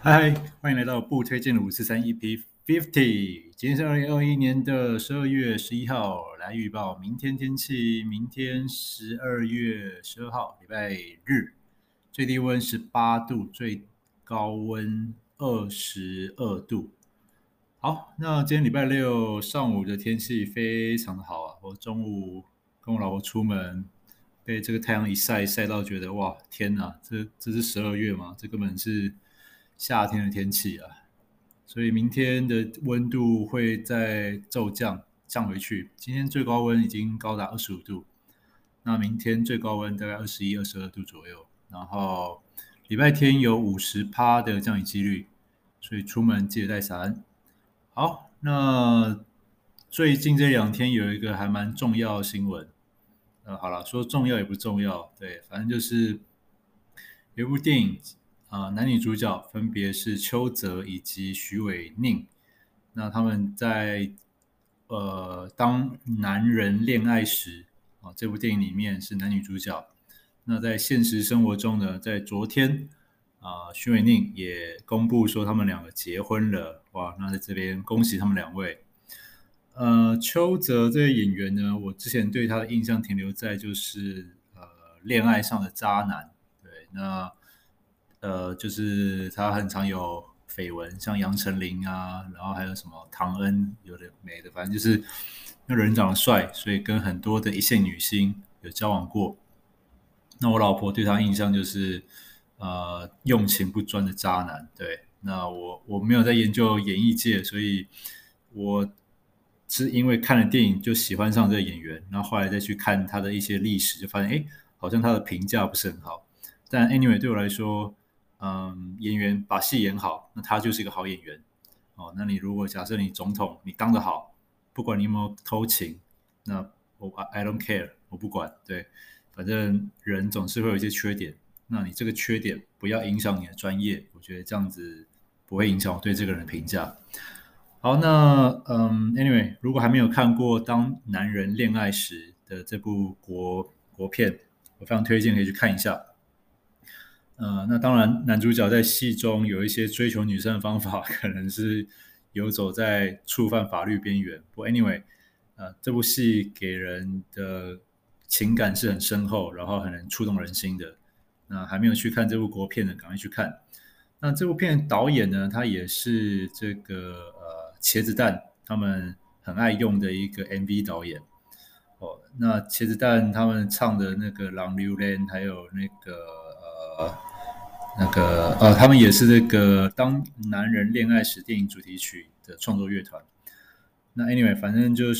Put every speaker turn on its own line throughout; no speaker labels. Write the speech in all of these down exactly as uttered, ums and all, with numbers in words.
嗨，欢迎来到不推荐的五四三 E P fifty。今天是二零二一年的十二月十一号，来预报明天天气。明天十二月十二号，礼拜日，最低温十八度，最高温二十二度。好，那今天礼拜六上午的天气非常的好啊！我中午跟我老婆出门，被这个太阳一晒，晒到觉得哇，天哪，这这是十二月吗？这根本是夏天的天气啊！所以明天的温度会再骤降，降回去。今天最高温已经高达二十五度，那明天最高温大概二十一、二十二度左右。然后礼拜天有五十趴的降雨几率，所以出门记得带伞。好，那最近这两天有一个还蛮重要的新闻，呃，好了，说重要也不重要，对，反正就是有一部电影，啊、呃男女主角分别是邱泽以及徐伟宁，那他们在呃当男人恋爱时啊、这部电影里面是男女主角，那在现实生活中呢，在昨天。啊、呃，徐伟宁也公布说他们两个结婚了，哇！那在这边恭喜他们两位。呃，邱泽这个演员呢，我之前对他的印象停留在就是呃恋爱上的渣男，对，那呃就是他很常有绯闻，像杨丞琳啊，然后还有什么唐恩，有的没的，反正就是那人长得帅，所以跟很多的一线女星有交往过。那我老婆对他印象就是呃用情不专的渣男，对。那我我没有在研究演艺界，所以我是因为看了电影就喜欢上这个演员，然后后来再去看他的一些历史，就发现哎，好像他的评价不是很好。但 anyway 对我来说，嗯，演员把戏演好，那他就是一个好演员。哦，那你如果假设你总统你当得好，不管你有没有偷情，那我 I don't care，我不管，对。反正人总是会有一些缺点，那你这个缺点不要影响你的专业，我觉得这样子不会影响我对这个人的评价。好，那嗯，anyway，如果还没有看过《当男人恋爱时》的这部国国片，我非常推荐可以去看一下。呃，那当然，男主角在戏中有一些追求女生的方法，可能是游走在触犯法律边缘。不过，anyway，呃，这部戏给人的情感是很深厚，然后很能触动人心的。那还没有去看这部国片的，赶快去看。那这部片的导演呢，他也是这个呃茄子蛋他们很爱用的一个 M V 导演。哦，那茄子蛋他们唱的那个《狼榴莲》，还有那个呃那个呃，他们也是这个《当男人恋爱时》电影主题曲的创作乐团。那 anyway，反正就是，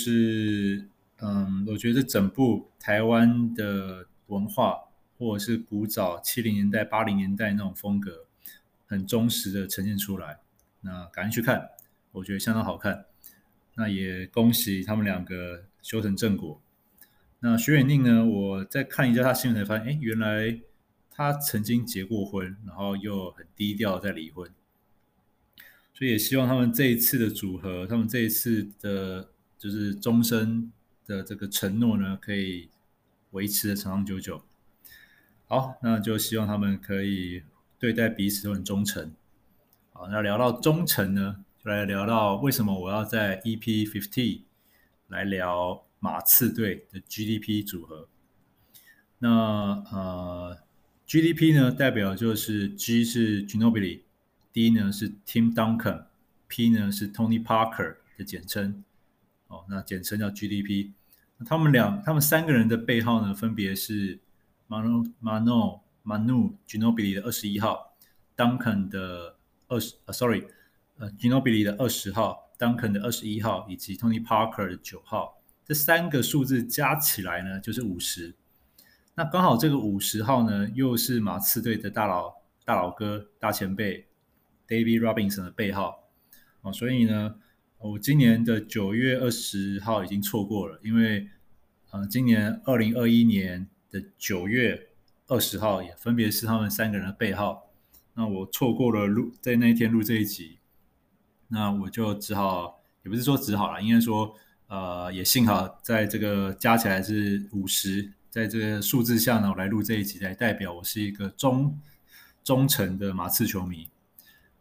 嗯，我觉得整部台湾的文化，或者是古早七零年代、八零年代那种风格，很忠实的呈现出来。那赶紧去看，我觉得相当好看。那也恭喜他们两个修成正果。那徐远宁呢？我在看一下他新闻才发现，哎，原来他曾经结过婚，然后又很低调在离婚，所以也希望他们这一次的组合，他们这一次的就是终身的这个承诺呢，可以维持的长长久久。好，那就希望他们可以对待彼此都很忠诚。好，那聊到忠诚呢，就来聊到为什么我要在 E P fifty 来聊马刺队的 G D P 组合。那呃，G D P 呢，代表就是 G 是 Ginobili，D 呢是 Tim Duncan，P 呢是 Tony Parker 的简称。哦，那简称叫 G D P。他们两，他们三个人的背号呢，分别是 Manu Manu Manu Ginobili 的二十一号，Duncan 的二十，呃，sorry，呃，Ginobili 的二十号，Duncan 的二十一号，以及 Tony Parker 的九号。这三个数字加起来呢，就是五十。那刚好这个五十号呢，又是马刺队的大佬大佬哥大前辈 David Robinson 的背号。哦，所以呢，我今年的九月二十号已经错过了，因为呃，今年二零二一年的九月二十号也分别是他们三个人的背号。那我错过了录在那一天录这一集，那我就只好，也不是说只好啦，应该说呃，也幸好在这个加起来是五十，在这个数字下呢，我来录这一集，来代表我是一个忠忠诚的马刺球迷。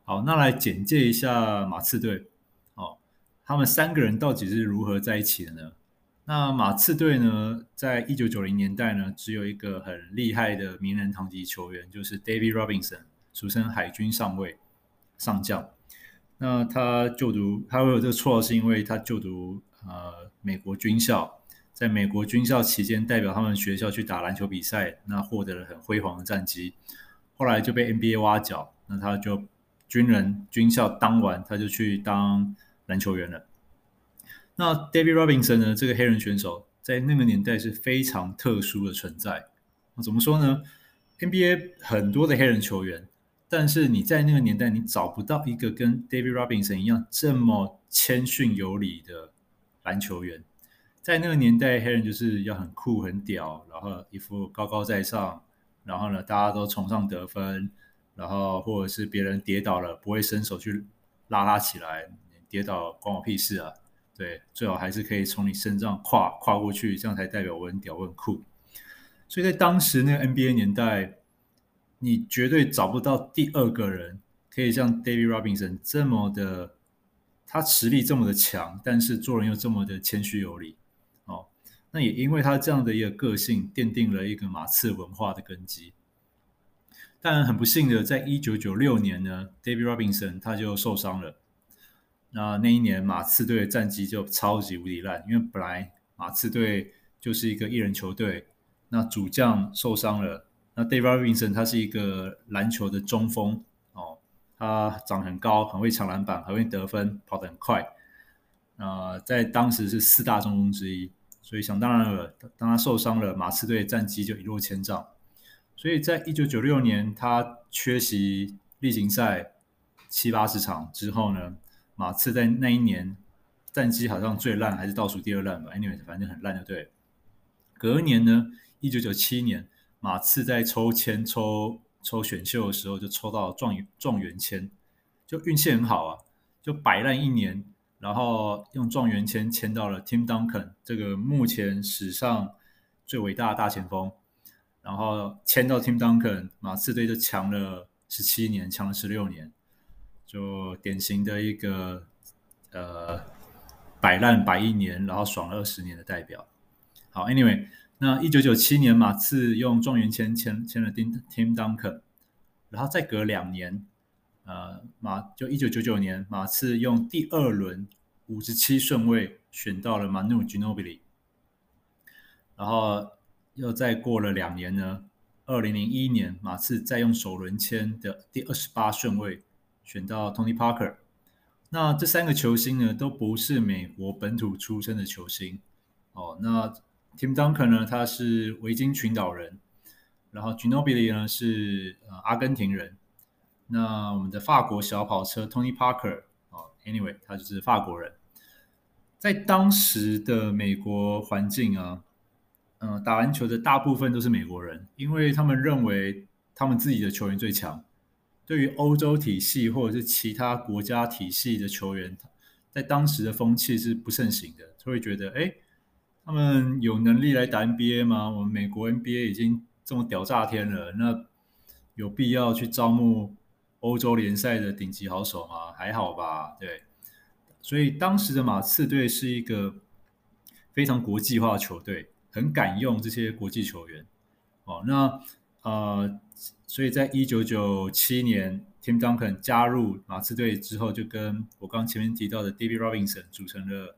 好，那来简介一下马刺队。哦，他们三个人到底是如何在一起的呢？那马刺队呢，在一九九零年代呢，只有一个很厉害的名人堂级球员，就是 David Robinson，俗称海军上尉上将。那他就读，他会有这个绰号，是因为他就读呃美国军校，在美国军校期间，代表他们学校去打篮球比赛，那获得了很辉煌的战绩。后来就被 N B A 挖角，那他就军人军校当完，他就去当篮球员了。那 David Robinson 呢？这个黑人选手在那个年代是非常特殊的存在。怎么说呢 ？N B A 很多的黑人球员，但是你在那个年代，你找不到一个跟 David Robinson 一样这么谦逊有礼的篮球员。在那个年代，黑人就是要很酷、很屌，然后一副高高在上，然后呢，大家都崇尚得分，然后或者是别人跌倒了，不会伸手去拉他起来，跌倒关我屁事啊！对，最好还是可以从你身上跨跨过去，这样才代表我很屌、我很酷。所以在当时那个 N B A 年代，你绝对找不到第二个人可以像 David Robinson 这么的，他实力这么的强，但是做人又这么的谦虚有礼。哦，那也因为他这样的一个个性，奠定了一个马刺文化的根基。但很不幸的，在一九九六年呢 ，David Robinson 他就受伤了。那那一年马刺队的战绩就超级无敌烂，因为本来马刺队就是一个一人球队，那主将受伤了，那 David Robinson 他是一个篮球的中锋哦，他长很高，很会抢篮板，很会得分，跑得很快，呃，在当时是四大中锋之一，所以想当然了，当他受伤了，马刺队的战绩就一落千丈。所以在一九九六年他缺席例行赛七八十场之后呢，马刺在那一年战绩好像最烂，还是倒数第二烂吧 ，anyway 反正很烂就对了。隔年呢，一九九七年，马刺在抽签抽抽选秀的时候就抽到状元状元签，就运气很好啊，就摆烂一年，然后用状元签签到了 Tim Duncan 这个目前史上最伟大的大前锋，然后签到 Tim Duncan，马刺队就强了十七年，强了十六年。就典型的一个呃摆烂摆一年，然后爽了二十年的代表。好 ，Anyway， 那一九九七年马刺用状元签签签了 Tim Duncan，然后再隔两年，呃马就一九九九年马刺用第二轮五十七顺位选到了 Manu Ginobili，然后又再过了两年呢，二零零一年马刺再用首轮签的第二十八顺位选到 Tony Parker。那这三个球星呢，都不是美国本土出身的球星。哦，那 Tim Duncan 呢，他是维京群岛人，然后 Ginobili 呢是、呃、阿根廷人。那我们的法国小跑车 Tony Parker，哦 ，Anyway， 他就是法国人。在当时的美国环境啊，嗯、呃，打篮球的大部分都是美国人，因为他们认为他们自己的球员最强。对于欧洲体系或者是其他国家体系的球员，在当时的风气是不盛行的，就会觉得，哎，他们有能力来打 N B A 吗？我们美国 N B A 已经这么屌炸天了，那有必要去招募欧洲联赛的顶级好手吗？还好吧，对。所以当时的马刺队是一个非常国际化的球队，很敢用这些国际球员。哦，那呃，所以在一九九七年 ，Tim Duncan 加入马刺队之后，就跟我刚前面提到的 David Robinson 组成了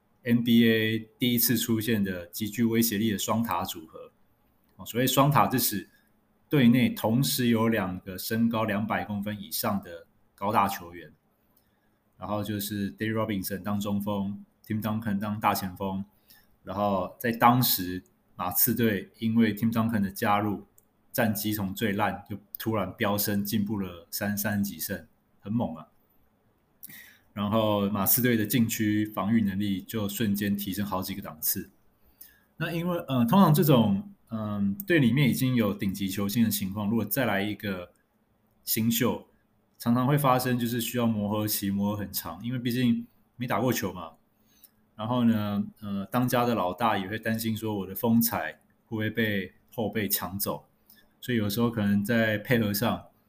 N B A 第一次出现的极具威胁力的双塔组合。哦，所谓双塔，就是队内同时有两个身高两百公分以上的高大球员，然后就是 David Robinson 当中锋 ，Tim Duncan 当大前锋，然后在当时马刺队因为 Tim Duncan 的加入，战绩从最烂就突然飙升，进步了三三十几胜，很猛啊。然后马刺队的禁区防御能力就瞬间提升好几个档次。那因为呃，通常这种嗯、呃、队里面已经有顶级球星的情况，如果再来一个新秀，常常会发生就是需要磨合期，磨合很长，因为毕竟没打过球嘛。然后呢，呃，当家的老大也会担心说我的风采会不会被后辈抢走，所以有时候可能在配合上，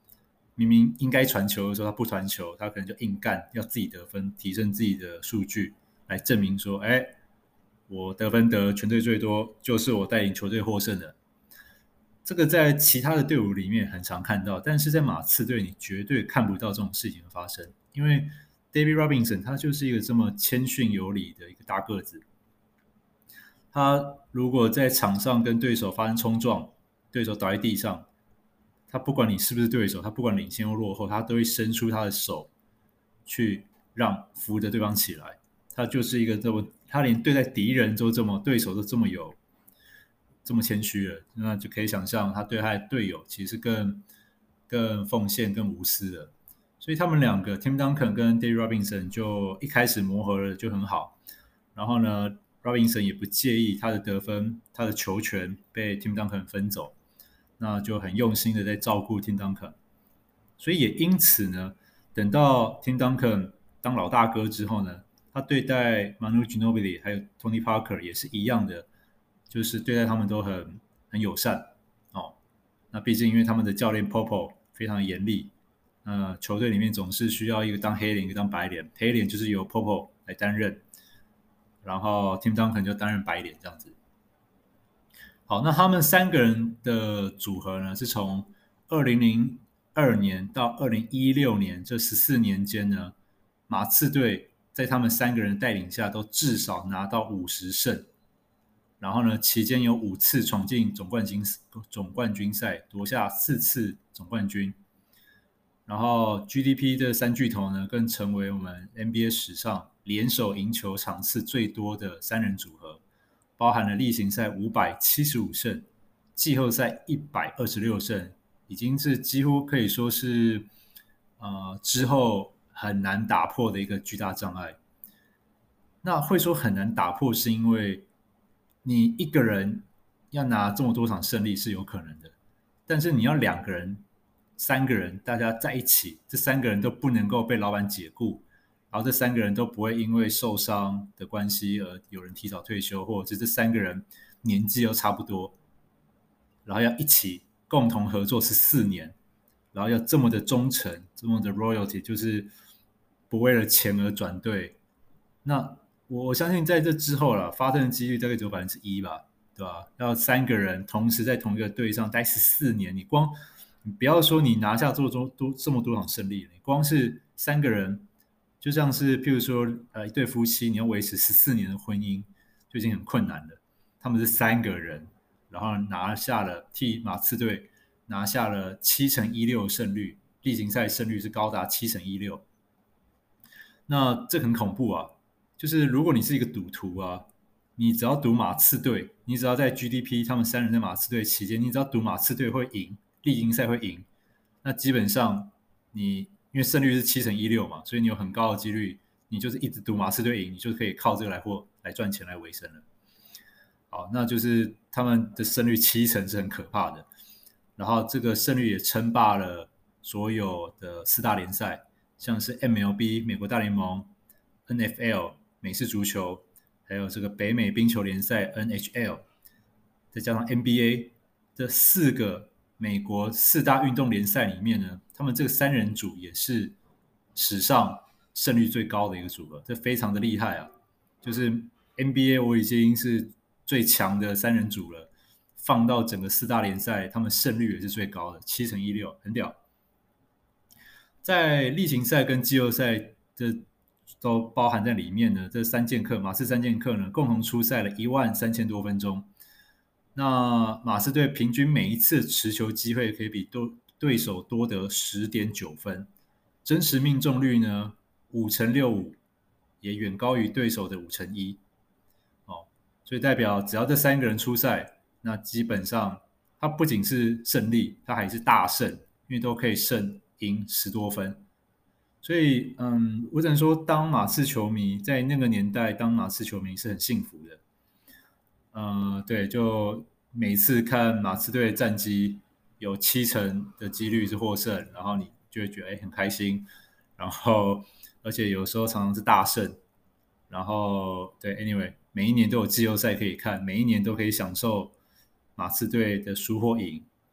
明明应该传球的时候他不传球，他可能就硬干，要自己得分，提升自己的数据，来证明说，哎，我得分得全队最多，就是我带领球队获胜的。这个在其他的队伍里面很常看到，但是在马刺队你绝对看不到这种事情发生，因为 David Robinson 他就是一个这么谦逊有礼的一个大个子，他如果在场上跟对手发生冲撞，对手倒在地上，他不管你是不是对手，他不管领先或落后，他都会伸出他的手去让扶着对方起来。他就是一个这么，他连对待敌人都这么，对手都这么有这么谦虚了，那就可以想象他对他的队友其实更更奉献、更无私的。所以他们两个 Tim Duncan 跟 David Robinson 就一开始磨合了就很好。然后呢 ，Robinson 也不介意他的得分、他的球权被 Tim Duncan 分走，那就很用心的在照顾 Tim Duncan。所以也因此呢，等到 Tim Duncan 当老大哥之后呢，他对待 Manu Ginobili 还有 Tony Parker 也是一样的。就是对待他们都很很友善哦。那毕竟因为他们的教练 Popo 非常严厉，呃，球队里面总是需要一个当黑脸，一个当白脸。黑脸就是由 Popo 来担任，然后 Tim Duncan 就担任白脸这样子。好，那他们三个人的组合呢，是从二零零二年到二零一六年这十四年间呢，马刺队在他们三个人带领下都至少拿到五十胜。然后呢，期间有五次闯进总冠军总冠军赛，夺下四次总冠军。然后 G D P 这三巨头呢，更成为我们 N B A 史上联手赢球场次最多的三人组合，包含了例行赛五百七十五胜，季后赛一百二十六胜，已经是几乎可以说是呃之后很难打破的一个巨大障碍。那会说很难打破，是因为你一个人要拿这么多场胜利是有可能的，但是你要两个人、三个人大家在一起，这三个人都不能够被老板解雇，然后这三个人都不会因为受伤的关系而有人提早退休，或者是这三个人年纪又差不多，然后要一起共同合作是四年，然后要这么的忠诚，这么的 royalty， 就是不为了钱而转队，那我相信在这之后了，发生的几率大概只有百分之一吧，对吧？要三个人同时在同一个队上待十四年，你光你不要说你拿下这么多多这么多场胜利，你光是三个人，就像是譬如说呃一对夫妻，你要维持十四年的婚姻就已经很困难了。他们是三个人，然后拿下了替马刺队拿下了七成一六胜率，例行赛胜率是高达七成一六，那这很恐怖啊！就是如果你是一个赌徒啊，你只要赌马刺队，你只要在 G D P 他们三人在马刺队期间，你只要赌马刺队会赢，例行赛会赢，那基本上你因为胜率是七成一六嘛，所以你有很高的几率，你就是一直赌马刺队赢，你就可以靠这个来获来赚钱来维生了。好，那就是他们的胜率七成是很可怕的，然后这个胜率也称霸了所有的四大联赛，像是 M L B 美国大联盟、N F L 美式足球，还有这个北美冰球联赛 N H L， 再加上 N B A 这四个美国四大运动联赛里面呢，他们这个三人组也是史上胜率最高的一个组合，这非常的厉害啊！就是 N B A 我已经是最强的三人组了，放到整个四大联赛，他们胜率也是最高的，七成一六，很屌。在例行赛跟季后赛这都包含在里面的这三剑客，马刺三剑客呢，共同出赛了一万三千多分钟。那马刺队平均每一次持球机会可以比对手多得 十点九 分，真实命中率呢五成六五，也远高于对手的五成一。哦，所以代表只要这三个人出赛，那基本上他不仅是胜利，他还是大胜，因为都可以胜赢十多分。所以，嗯，我只能说，当马刺球迷在那个年代当马刺球迷是很幸福的。呃，对，就每次看马刺队的战绩，有七成的几率是获胜，然后你就会觉得哎很开心，然后而且有时候常常是大胜，然后对 ，anyway，每一年都有季后赛可以看，每一年都可以享受马刺队的输或赢。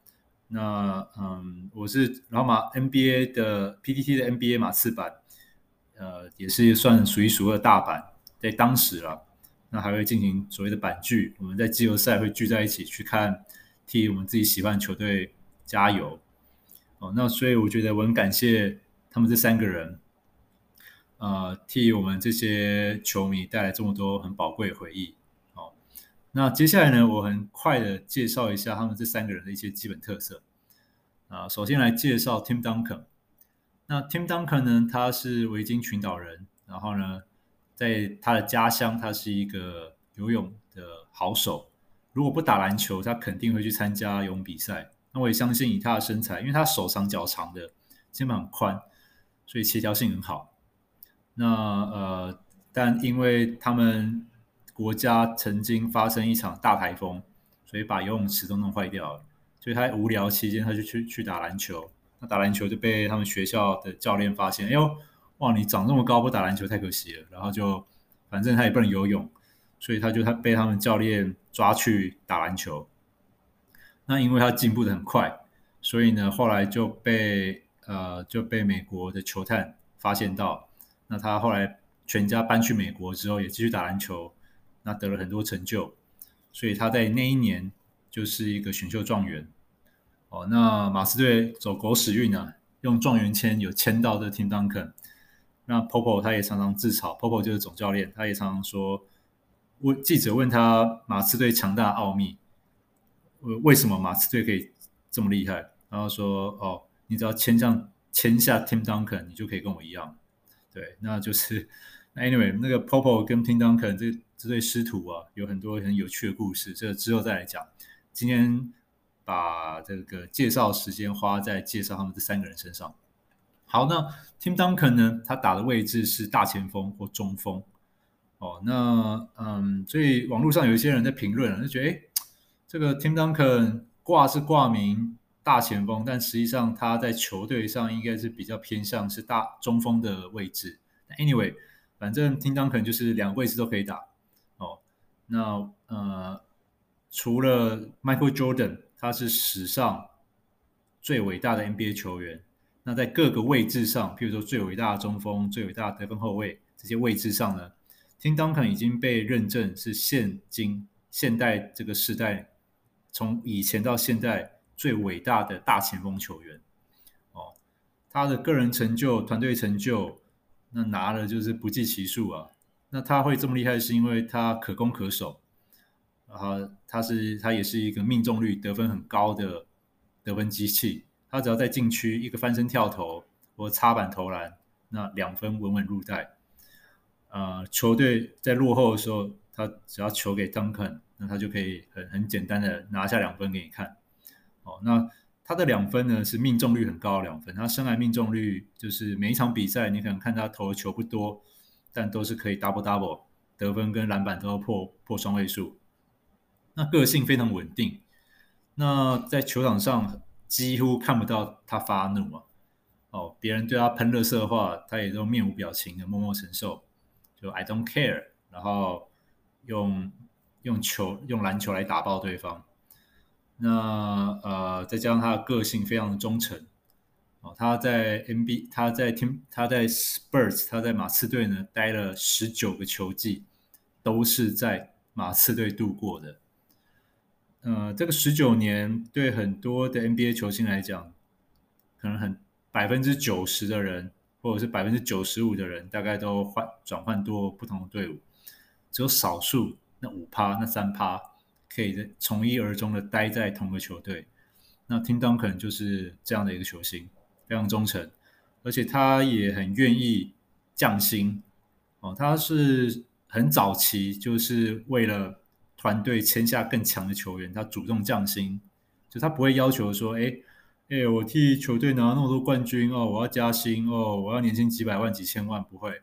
那嗯，我是然后马 N B A 的 P T T 的 N B A 马刺版，呃，也是算数一数二大版，在当时了。那还会进行所谓的版聚，我们在季后赛会聚在一起去看，替我们自己喜欢的球队加油。哦，那所以我觉得我很感谢他们这三个人，呃，替我们这些球迷带来这么多很宝贵的回忆。哦，那接下来呢，我很快的介绍一下他们这三个人的一些基本特色。啊、首先来介绍 Tim Duncan。那 Tim Duncan 呢，他是维京群岛人，然后呢，在他的家乡，他是一个游泳的好手。如果不打篮球，他肯定会去参加游泳比赛。那我也相信以他的身材，因为他手长脚长的，肩膀很宽，所以协调性很好。那呃，但因为他们国家曾经发生一场大台风，所以把游泳池都弄坏掉了。所以他在无聊期间，他就去去打篮球。那打篮球就被他们学校的教练发现，哎呦，哇，你长这么高不打篮球太可惜了。然后就反正他也不能游泳，所以他就他被他们教练抓去打篮球。那因为他进步的很快，所以呢，后来就被呃就被美国的球探发现到。那他后来全家搬去美国之后，也继续打篮球，那得了很多成就，所以他在那一年就是一个选秀状元。哦，那马刺队走狗屎运啊，用状元签有签到的 Tim Duncan。那 Popo 他也常常自嘲 ，Popo 就是总教练，他也常常说，问记者问他马刺队强大的奥秘，为什么马刺队可以这么厉害？然后说，哦，你只要签上签下 Tim Duncan，你就可以跟我一样。对，那就是那 anyway，那个 Popo 跟 Tim Duncan 这这对师徒啊，有很多很有趣的故事，这个之后再来讲。今天把这个介绍时间花在介绍他们这三个人身上。好，那 Tim Duncan 呢，他打的位置是大前锋或中锋。哦，那嗯，所以网络上有一些人在评论，就觉得，哎，这个 Tim Duncan 挂是挂名大前锋，但实际上他在球队上应该是比较偏向是大中锋的位置。Anyway，反正 Tim Duncan 就是两个位置都可以打。哦，那呃，除了 Michael Jordan，他是史上最伟大的 N B A 球员。那在各个位置上，譬如说最伟大的中锋、最伟大的得分后卫这些位置上呢，Tim Duncan 已经被认证是现今现代这个时代，从以前到现在最伟大的大前锋球员。哦，他的个人成就、团队成就，那拿了就是不计其数啊。那他会这么厉害，是因为他可攻可守，然后他是他也是一个命中率得分很高的得分机器。他只要在禁区一个翻身跳投或插板投篮，那两分稳稳入袋。呃，球队在落后的时候，他只要球给 Duncan， 那他就可以很很简单的拿下两分给你看。哦，那他的两分呢是命中率很高的两分，他生涯命中率就是每一场比赛你可能看他投的球不多，但都是可以 double double， 得分跟篮板都要破破双位数。那个性非常稳定，那在球场上几乎看不到他发怒啊。哦，别人对他喷垃圾的话，他也都面无表情的默默承受，就 I don't care， 然后用用球用篮球来打爆对方。那呃，再加上他的个性非常的忠诚。哦，他在 N B A， 他在 Team， 他在 Spurs， 他在马刺队呢待了十九个球季，都是在马刺队度过的。呃，这个十九年对很多的 N B A 球星来讲，可能很百分之九十的人，或者是百分之九十五的人，大概都换转换多不同的队伍，只有少数那五趴、那三趴可以从一而终的待在同个球队。那 Tim Duncan 就是这样的一个球星，非常忠诚，而且他也很愿意降薪。哦，他是很早期就是为了团队签下更强的球员，他主动降薪，就他不会要求说，哎，哎，我替球队拿那么多冠军哦，我要加薪哦，我要年薪几百万、几千万，不会。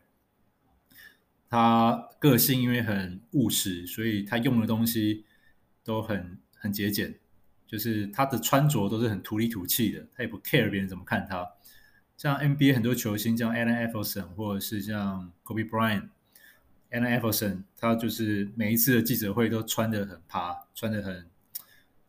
他个性因为很务实，所以他用的东西都很很节俭，就是他的穿着都是很土里土气的，他也不 care 别人怎么看他。像 N B A 很多球星，像 Allen Iverson 或者是像 Kobe Bryant。Allen Iverson 他就是每一次的记者会都穿得很趴，穿得很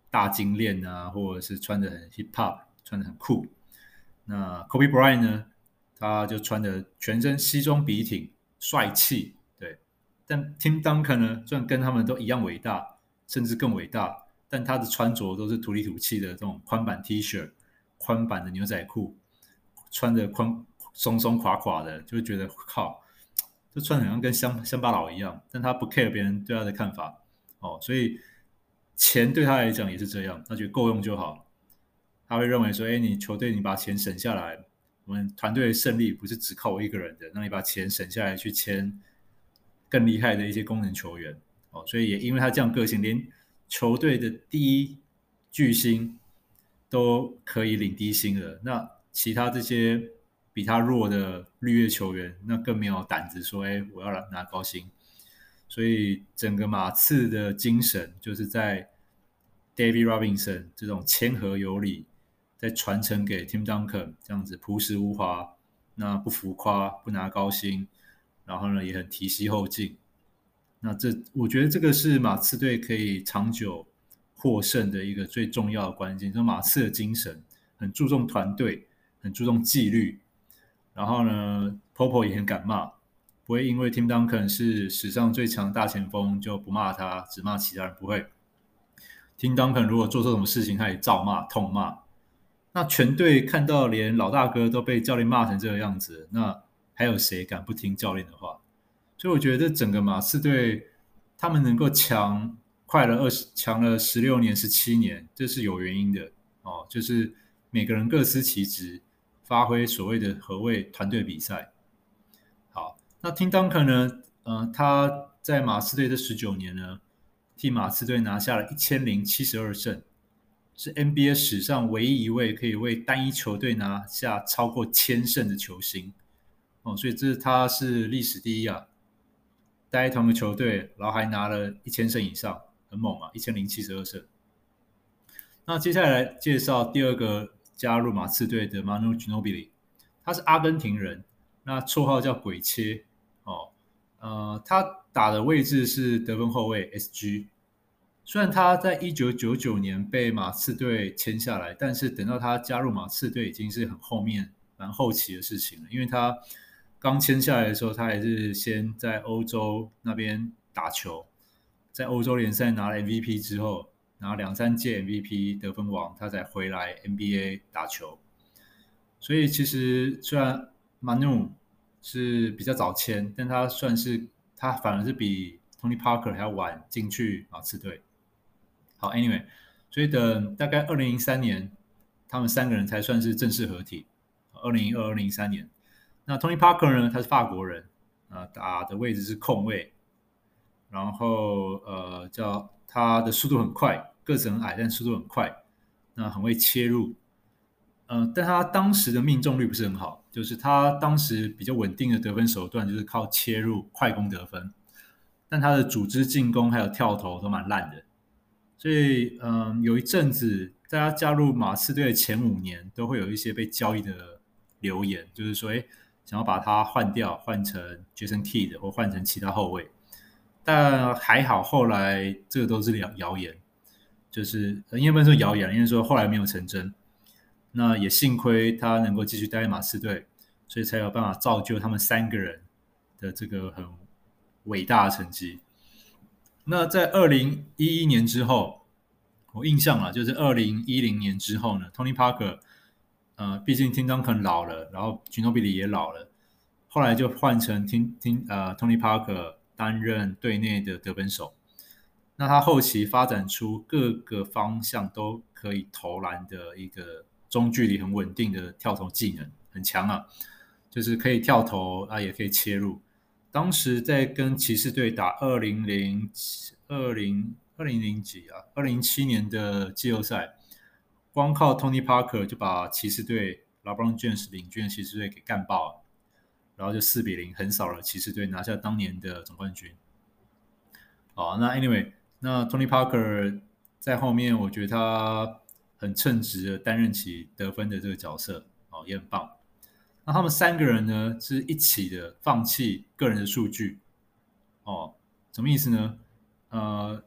大金链啊，或者是穿的很 hip hop， 穿的很酷。那 Kobe Bryant 呢，他就穿的全身西装笔挺，帅气，对。但 Tim Duncan 呢，虽然跟他们都一样伟大，甚至更伟大，但他的穿着都是土里土气的这种宽版 T 恤、宽版的牛仔裤，穿的宽松松垮垮的，就会觉得靠，就穿得好像跟乡乡巴佬一样。但他不 care 别人对他的看法，哦，所以钱对他来讲也是这样，他觉得够用就好。他会认为说，哎，你球队你把钱省下来，我们团队的胜利不是只靠我一个人的，那你把钱省下来去签更厉害的一些功能球员，哦，所以也因为他这样个性，连球队的第一巨星都可以领低薪了，那其他这些比他弱的绿叶球员，那更没有胆子说，哎，我要拿高薪。所以整个马刺的精神就是在 David Robinson 这种谦和有礼，再传承给 Tim Duncan 这样子朴实无华，那不浮夸，不拿高薪，然后呢也很提携后进。那这我觉得这个是马刺队可以长久获胜的一个最重要的关键，就是马刺的精神很注重团队，很注重纪律。然后呢 ，Popo 也很敢骂，不会因为 Tim Duncan 是史上最强大前锋就不骂他，只骂其他人，不会。Tim Duncan 如果做错什么事情，他也照骂、痛骂。那全队看到连老大哥都被教练骂成这个样子，那还有谁敢不听教练的话？所以我觉得整个马刺队他们能够强快了二十强了十六年、十七年，这是有原因的哦。就是每个人各司其职，发挥所谓的何谓团队比赛。好，那 Tim Duncan 呢？呃，他在马刺队这十九年呢，替马刺队拿下了一千零七十二胜，是 N B A 史上唯一一位可以为单一球队拿下超过千胜的球星。哦，所以这他是历史第一啊！待同一个球队，然后还拿了一千胜以上，很猛啊，一千零七十二胜。那接下来介绍第二个加入马刺队的 Manu Ginobili， 他是阿根廷人，那绰号叫鬼切哦。呃，他打的位置是得分后卫 S G。虽然他在一九九九年被马刺队签下来，但是等到他加入马刺队已经是很后面、蛮后期的事情了，因为他刚签下来的时候，他还是先在欧洲那边打球，在欧洲联赛拿了 M V P 之后，拿两三届 M V P 得分王，他才回来 N B A 打球。所以其实虽然 Manu 是比较早签，但他算是他反而是比 Tony Parker 还要晚进去马刺队。好 ，Anyway， 所以等大概二零零三年，他们三个人才算是正式合体。二零一二、二零一三年。那 Tony Parker 呢？他是法国人，啊、呃，打的位置是控卫，然后呃，叫他的速度很快，个子很矮，但速度很快，那很会切入，呃，但他当时的命中率不是很好，就是他当时比较稳定的得分手段就是靠切入快攻得分，但他的组织进攻还有跳投都蛮烂的，所以嗯、呃，有一阵子在他加入马刺队的前五年，都会有一些被交易的留言，就是说，哎。想要把他换掉，换成 Jason Kidd 或换成其他后卫，但还好后来这个都是谣言，就是因为不能说谣言，因为说后来没有成真。那也幸亏他能够继续待在马刺队，所以才有办法造就他们三个人的这个很伟大的成绩。那在二零一一年之后，我印象啊，就是二零一零年之后呢 ，Tony Parker。呃，毕竟 Tim Duncan 老了，然后 Ginobili 也老了，后来就换成 Tim Tim 呃 Tony Parker 担任队内的得分手。那他后期发展出各个方向都可以投篮的一个中距离很稳定的跳投技能，很强啊，就是可以跳投啊，也可以切入。当时在跟骑士队打二零零二零二零零几啊，二零零七年的季后赛。光靠 Tony Parker 就把骑士队 LeBron James 领军的骑士队给干爆了，然后就四比零横扫了骑士队，拿下当年的总冠军。好，那 Anyway， 那 Tony Parker 在后面，我觉得他很称职的担任起得分的这个角色，哦，也很棒。那他们三个人呢，是一起的放弃个人的数据，哦，什么意思呢？呃，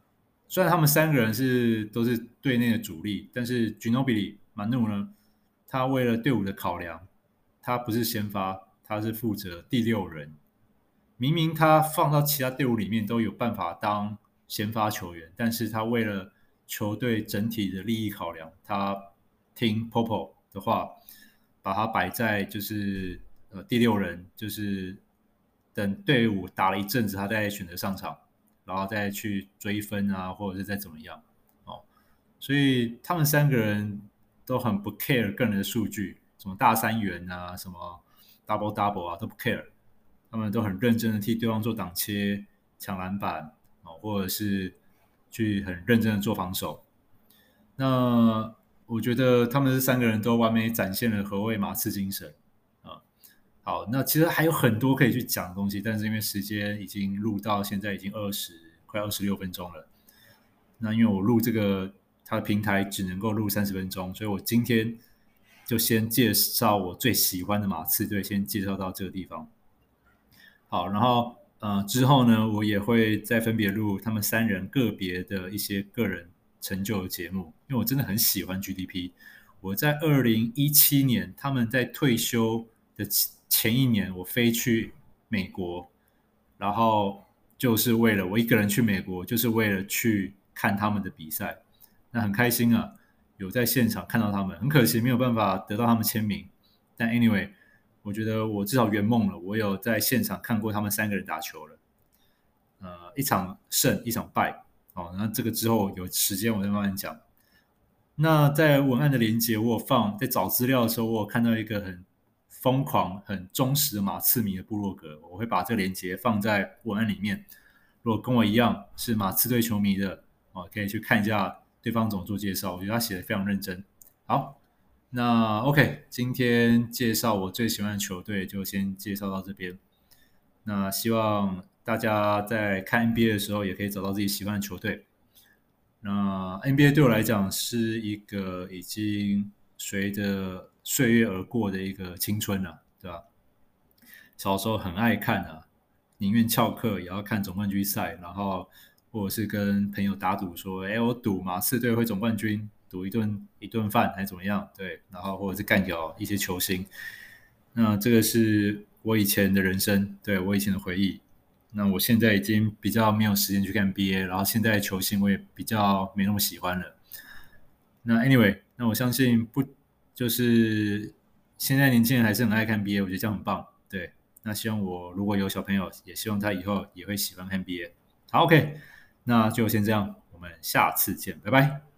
虽然他们三个人是都是队内的主力，但是 Ginobili 马努呢，他为了队伍的考量，他不是先发，他是负责第六人。明明他放到其他队伍里面都有办法当先发球员，但是他为了球队整体的利益考量，他听 Popo 的话，把他摆在就是呃第六人，就是等队伍打了一阵子，他再选择上场，然后再去追分啊，或者是再怎么样哦。所以他们三个人都很不 care 个人的数据，什么大三元啊，什么 double double 啊，都不 care。他们都很认真的替对方做挡切、抢篮板，哦，或者是去很认真的做防守。那我觉得他们这三个人都完美展现了何谓马刺精神啊。好，那其实还有很多可以去讲的东西，但是因为时间已经录到现在已经二十快二十六分钟了，那因为我录这个它的平台只能够录三十分钟，所以我今天就先介绍我最喜欢的马刺队，先介绍到这个地方。好，然后呃之后呢，我也会再分别录他们三人个别的一些个人成就的节目，因为我真的很喜欢 G D P。我在二零一七年他们在退休的前一年，我飞去美国，然后就是为了我一个人去美国，就是为了去看他们的比赛。那很开心啊，有在现场看到他们，很可惜没有办法得到他们签名，但 anyway。我觉得我至少圆梦了，我有在现场看过他们三个人打球了，呃，一场胜，一场败，哦，那这个之后有时间我再慢慢讲。那在文案的连接，我有放，在找资料的时候，我有看到一个很疯狂、很忠实的马刺迷的部落格，我会把这个连接放在文案里面。如果跟我一样是马刺队球迷的，哦，可以去看一下对方怎么做介绍，我觉得他写的非常认真。好。那 OK， 今天介绍我最喜欢的球队就先介绍到这边。那希望大家在看 N B A 的时候也可以找到自己喜欢的球队。那 N B A 对我来讲是一个已经随着岁月而过的一个青春了，对吧？小时候很爱看啊，宁愿翘课也要看总冠军赛，然后或者是跟朋友打赌说，哎，我赌马刺队会总冠军。赌一顿一顿饭还怎么样？对，然后或者是干掉一些球星，那这个是我以前的人生，对我以前的回忆。那我现在已经比较没有时间去看 N B A，然后现在的球星我也比较没那么喜欢了。那 anyway， 那我相信不就是现在年轻人还是很爱看 N B A， 我觉得这样很棒。对，那希望我如果有小朋友，也希望他以后也会喜欢看 N B A。好 ，OK，那就先这样，我们下次见，拜拜。